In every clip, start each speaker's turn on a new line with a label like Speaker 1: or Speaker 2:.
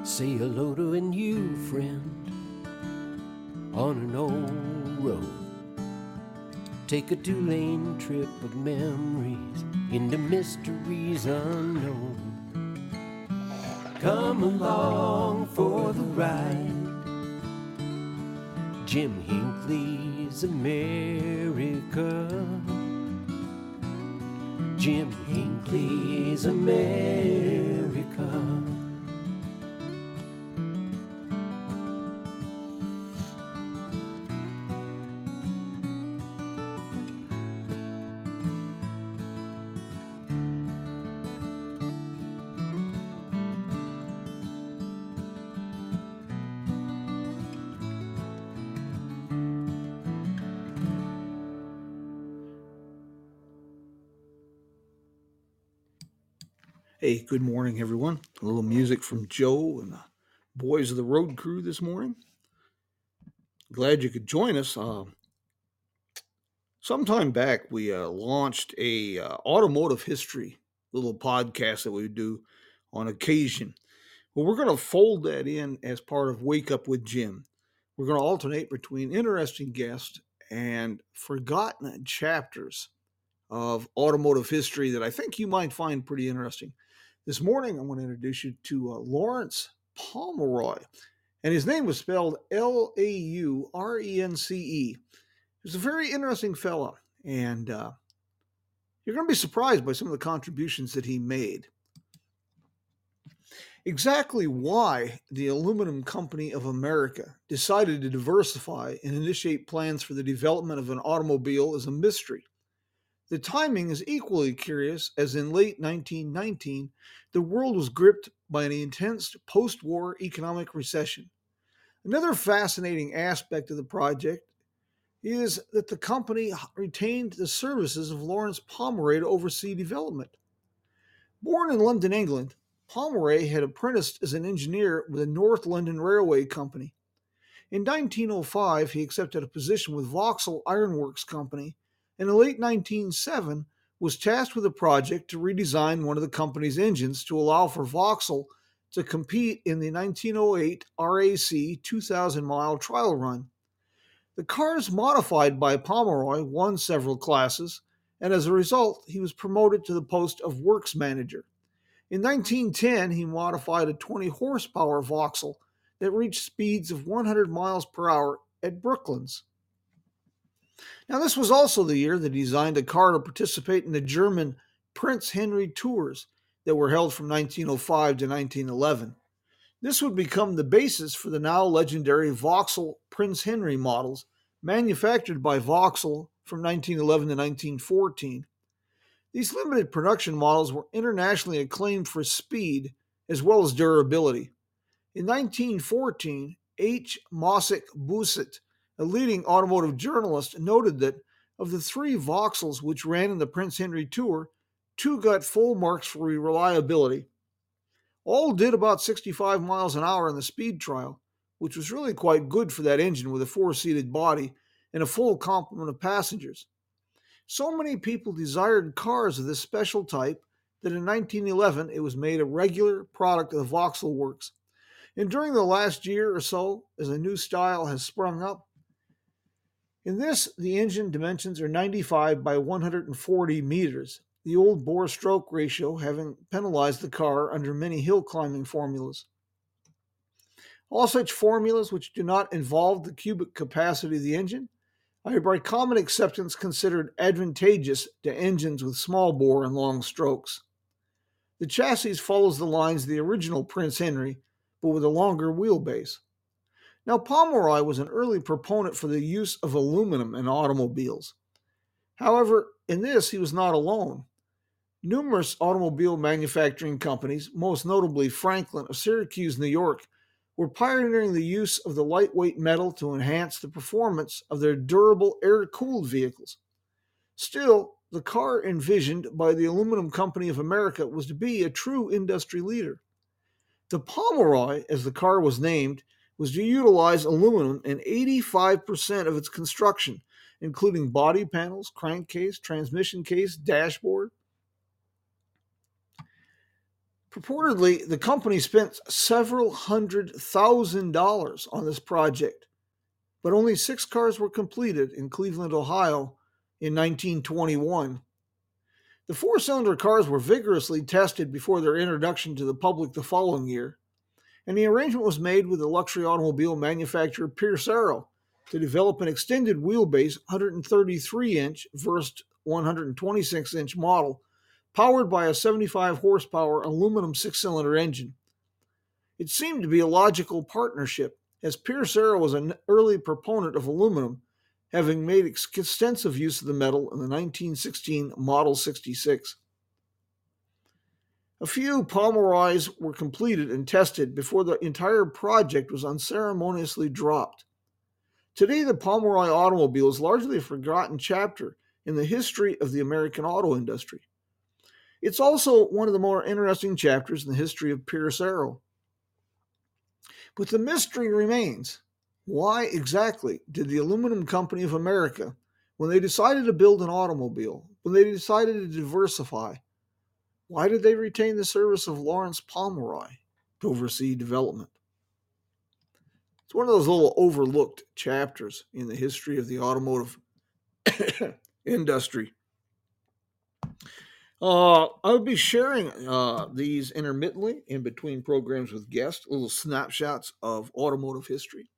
Speaker 1: Say hello to a new friend on an old road. Take a two-lane trip of memories into mysteries unknown. Come along for the ride. Jim Hinckley's America. Jim Hinckley's America.
Speaker 2: Hey, good morning, everyone. A little music from Joe and the boys of the road crew this morning. Glad you could join us. Sometime back, we launched a automotive history little podcast that we do on occasion. Well, we're going to fold that in as part of Wake Up with Jim. We're going to alternate between interesting guests and forgotten chapters of automotive history that I think you might find pretty interesting. This morning, I'm going to introduce you to Lawrence Pomeroy, and his name was spelled Laurence. He's a very interesting fella, and you're going to be surprised by some of the contributions that he made. Exactly why the Aluminum Company of America decided to diversify and initiate plans for the development of an automobile is a mystery. The timing is equally curious, as in late 1919, the world was gripped by an intense post-war economic recession. Another fascinating aspect of the project is that the company retained the services of Lawrence Pomeroy to oversee development. Born in London, England, Pomeroy had apprenticed as an engineer with the North London Railway Company. In 1905, he accepted a position with Vauxhall Ironworks Company, and in late 1907 was tasked with a project to redesign one of the company's engines to allow for Vauxhall to compete in the 1908 RAC 2,000-mile trial run. The cars modified by Pomeroy won several classes, and as a result, he was promoted to the post of works manager. In 1910, he modified a 20-horsepower Vauxhall that reached speeds of 100 miles per hour at Brooklands. Now, this was also the year that he designed a car to participate in the German Prince Henry Tours that were held from 1905 to 1911. This would become the basis for the now legendary Vauxhall Prince Henry models, manufactured by Vauxhall from 1911 to 1914. These limited production models were internationally acclaimed for speed as well as durability. In 1914, H. Mossick Busset, a leading automotive journalist, noted that of the three Vauxhalls which ran in the Prince Henry Tour, two got full marks for reliability. All did about 65 miles an hour in the speed trial, which was really quite good for that engine with a four-seated body and a full complement of passengers. So many people desired cars of this special type that in 1911 it was made a regular product of the Vauxhall Works. And during the last year or so, as a new style has sprung up, in this, the engine dimensions are 95 by 140 meters, the old bore stroke ratio having penalized the car under many hill climbing formulas. All such formulas which do not involve the cubic capacity of the engine are by common acceptance considered advantageous to engines with small bore and long strokes. The chassis follows the lines of the original Prince Henry, but with a longer wheelbase. Now, Pomeroy was an early proponent for the use of aluminum in automobiles. However, in this, he was not alone. Numerous automobile manufacturing companies, most notably Franklin of Syracuse, New York, were pioneering the use of the lightweight metal to enhance the performance of their durable air-cooled vehicles. Still, the car envisioned by the Aluminum Company of America was to be a true industry leader. The Pomeroy, as the car was named, was to utilize aluminum in 85% of its construction, including body panels, crankcase, transmission case, dashboard. Purportedly, the company spent several $100,000 on this project, but only 6 cars were completed in Cleveland, Ohio in 1921. The four-cylinder cars were vigorously tested before their introduction to the public the following year, and the arrangement was made with the luxury automobile manufacturer Pierce Arrow to develop an extended wheelbase 133-inch versus 126-inch model powered by a 75 horsepower aluminum 6-cylinder engine. It seemed to be a logical partnership, as Pierce Arrow was an early proponent of aluminum, having made extensive use of the metal in the 1916 Model 66. A few Pomeroys were completed and tested before the entire project was unceremoniously dropped. Today, the Pomeroy automobile is largely a forgotten chapter in the history of the American auto industry. It's also one of the more interesting chapters in the history of Pierce Arrow. But the mystery remains. Why exactly did the Aluminum Company of America, when they decided to build an automobile, when they decided to diversify, why did they retain the service of Lawrence Pomeroy to oversee development? It's one of those little overlooked chapters in the history of the automotive industry. I'll be sharing these intermittently in between programs with guests, little snapshots of automotive history.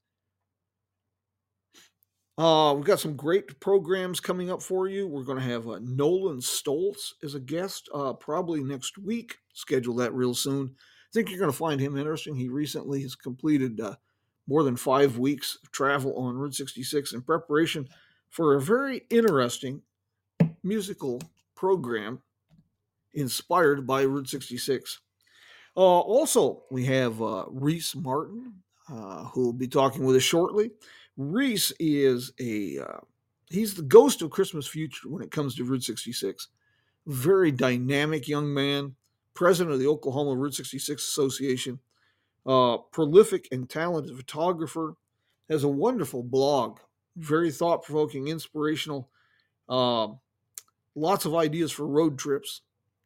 Speaker 2: We've got some great programs coming up for you. We're going to have Nolan Stoltz as a guest probably next week. Schedule that real soon. I think you're going to find him interesting. He recently has completed more than 5 weeks of travel on Route 66 in preparation for a very interesting musical program inspired by Route 66. Also, we have Reese Martin, who will be talking with us shortly. Reese is he's the ghost of Christmas Future when it comes to Route 66. Very dynamic young man, president of the Oklahoma Route 66 Association, prolific and talented photographer, has a wonderful blog, very thought-provoking, inspirational, lots of ideas for road trips.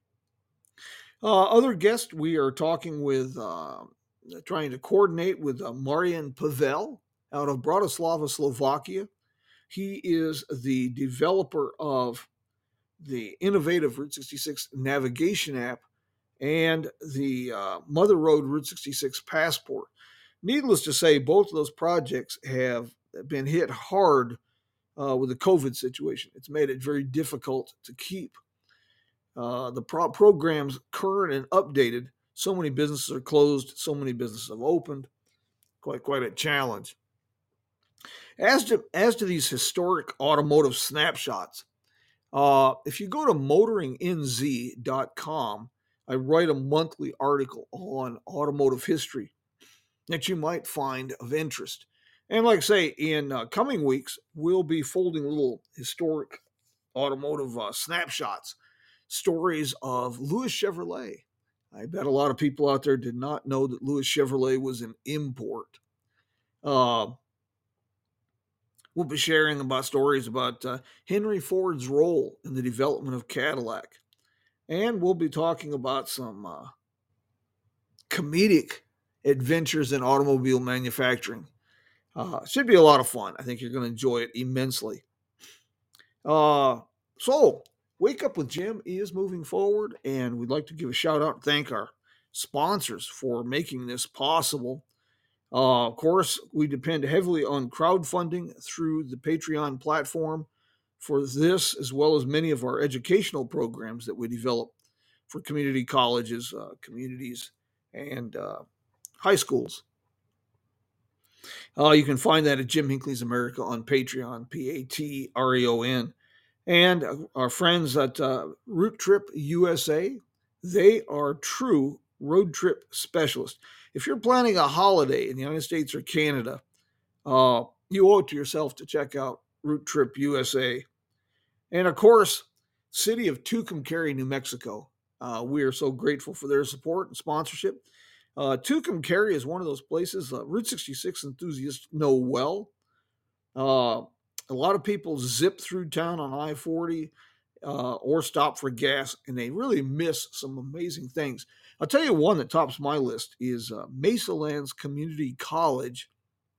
Speaker 2: Other guests, we are talking with, trying to coordinate with Marian Pavel out of Bratislava, Slovakia. He is the developer of the innovative Route 66 navigation app and the Mother Road Route 66 passport. Needless to say, both of those projects have been hit hard with the COVID situation. It's made it very difficult to keep the programs current and updated. So many businesses are closed, so many businesses have opened. Quite a challenge. As to these historic automotive snapshots, if you go to motoringnz.com, I write a monthly article on automotive history that you might find of interest. And like I say, in coming weeks, we'll be folding little historic automotive snapshots, stories of Lewis Chevrolet. I bet a lot of people out there did not know that Lewis Chevrolet was an import. We'll be sharing about stories about Henry Ford's role in the development of Cadillac. And we'll be talking about some comedic adventures in automobile manufacturing. Should be a lot of fun. I think you're going to enjoy it immensely. So, Wake Up with Jim is moving forward, and we'd like to give a shout out and thank our sponsors for making this possible. Of course, we depend heavily on crowdfunding through the Patreon platform for this, as well as many of our educational programs that we develop for community colleges, communities, and high schools. You can find that at Jim Hinckley's America on Patreon, Patreon. And our friends at Route Trip USA, they are true road trip specialists. If you're planning a holiday in the United States or Canada, you owe it to yourself to check out Route Trip USA. And of course, city of Tucumcari, New Mexico. We are so grateful for their support and sponsorship. Tucumcari is one of those places Route 66 enthusiasts know well. A lot of people zip through town on I-40 or stop for gas, and they really miss some amazing things. I'll tell you one that tops my list is Mesa Lands Community College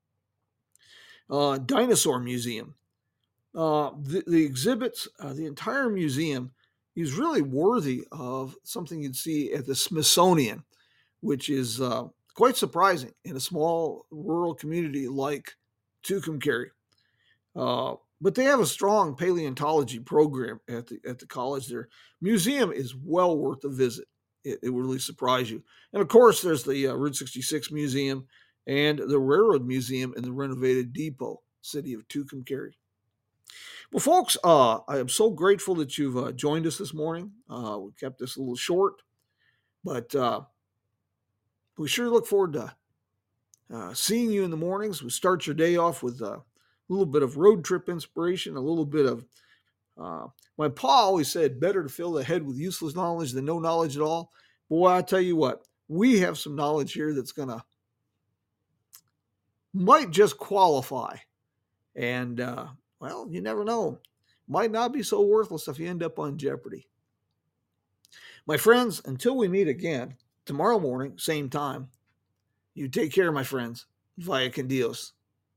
Speaker 2: Dinosaur Museum. The exhibits, the entire museum is really worthy of something you'd see at the Smithsonian, which is quite surprising in a small rural community like Tucumcari. But they have a strong paleontology program at the college. Their museum is well worth a visit. It will really surprise you. And of course, there's the Route 66 Museum and the Railroad Museum in the renovated depot, city of Tucumcari. Well, folks, I am so grateful that you've joined us this morning. We kept this a little short, but we sure look forward to seeing you in the mornings. We start your day off with a little bit of road trip inspiration, a little bit of my pa always said, better to fill the head with useless knowledge than no knowledge at all. Boy, I tell you what, we have some knowledge here that's might just qualify. And, well, you never know. Might not be so worthless if you end up on Jeopardy. My friends, until we meet again tomorrow morning, same time, you take care, my friends. Vaya con Dios.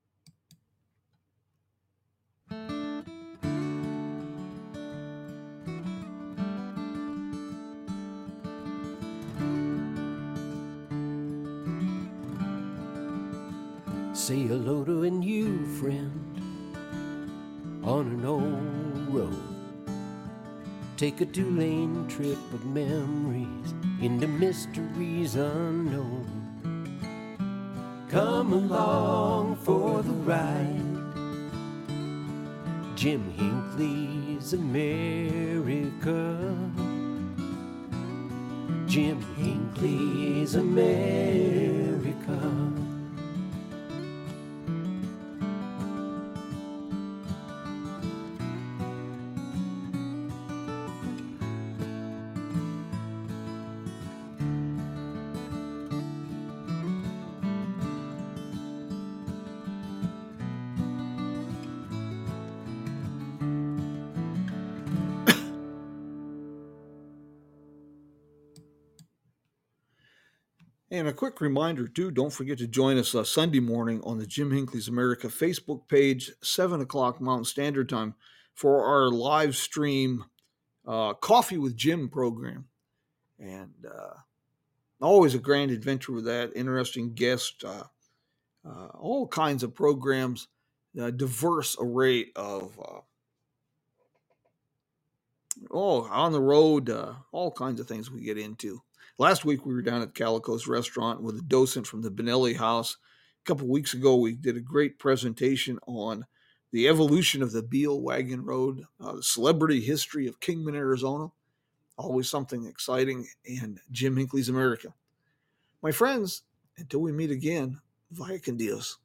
Speaker 1: Say hello to a new friend on an old road. Take a 2-lane trip of memories into mysteries unknown. Come along for the ride. Jim Hinckley's America. Jim Hinckley's America.
Speaker 2: And a quick reminder, too, don't forget to join us Sunday morning on the Jim Hinckley's America Facebook page, 7 o'clock Mountain Standard Time, for our live stream Coffee with Jim program. And always a grand adventure with that, interesting guest, all kinds of programs, a diverse array of, on the road, all kinds of things we get into. Last week, we were down at Calico's restaurant with a docent from the Benelli House. A couple weeks ago, we did a great presentation on the evolution of the Beale Wagon Road, the celebrity history of Kingman, Arizona. Always something exciting, and Jim Hinckley's America. My friends, until we meet again, vaya con Dios.